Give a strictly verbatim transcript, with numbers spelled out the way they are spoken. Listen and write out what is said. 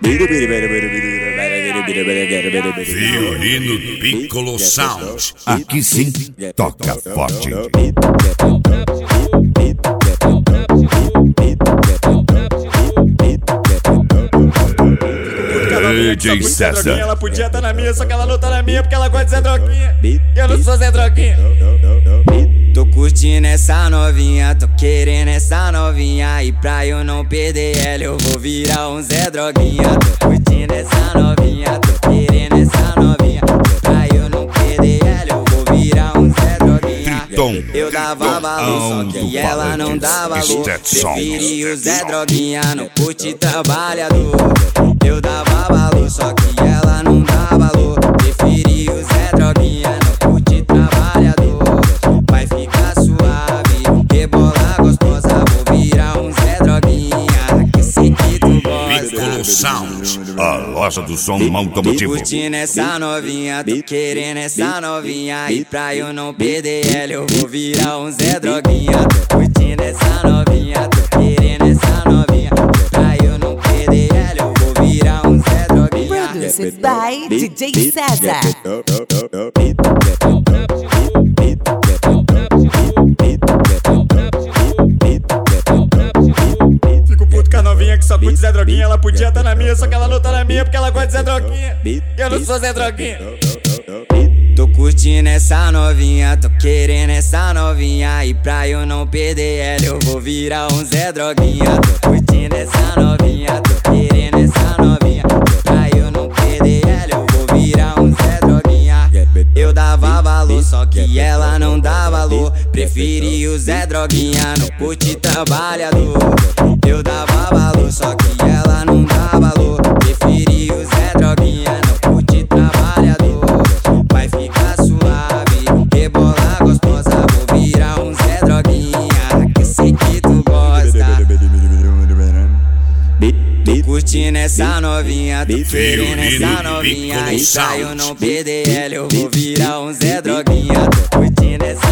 Violino Piccolo Sound. Aqui sim, toca forte. D J César. Ela podia estar na minha, só que ela não tá na minha porque ela gosta de ser droguinha. Eu não sou Zé Droguinha. Tô curtindo essa novinha, tô querendo essa novinha. E pra eu não perder ela, eu vou virar um Zé Droguinha. Tô curtindo essa novinha, tô querendo essa novinha. Pra eu não perder ela, eu vou virar um Zé Droguinha. Eu dava valor, só que ela não dava valor. Preferi o Zé Droguinha, não curte trabalhador. Eu dava valor, só que ela não dava valor. Preferi o Zé Droguinha, não curte trabalhador. Vai ficar suave, rebolar gostosa. Vou virar um Zé Droguinha, que sei que tu gosta. Piccolo Sound, a loja do som automotivo. Tô curtindo essa novinha, tô querendo essa novinha. E pra eu não perder ela, eu vou virar um Zé Droguinha. Tô curtindo essa novinha, tô querendo essa novinha. Pra eu não perder ela, eu vou virar um Zé Droguinha. Produced by D J César. Fico puto com a novinha que só curte Zé Droguinha. Ela podia estar na minha, só que ela não tá na minha porque ela gosta de Zé Droguinha. Eu não sou Zé Droguinha. Tô curtindo essa novinha, tô querendo essa novinha. E pra eu não perder ela, eu vou virar um Zé Droguinha. Tô curtindo essa novinha, tô querendo essa novinha. Pra eu não perder ela, eu vou virar um Zé Droguinha. Eu dava valor, só que ela não dá valor. Preferi o Zé Droguinha, não curte trabalhador. Eu dava valor, só que ela não dá valor. Preferi o Zé Droguinha, não curte trabalhador. Vai ficar suave, rebolar gostosa. Vou virar um Zé Droguinha, que sei que tu gosta. Tô curtindo essa novinha, tô querendo essa novinha. E pra eu não perder ela, eu vou virar um Zé Droguinha. Tô curtindo essa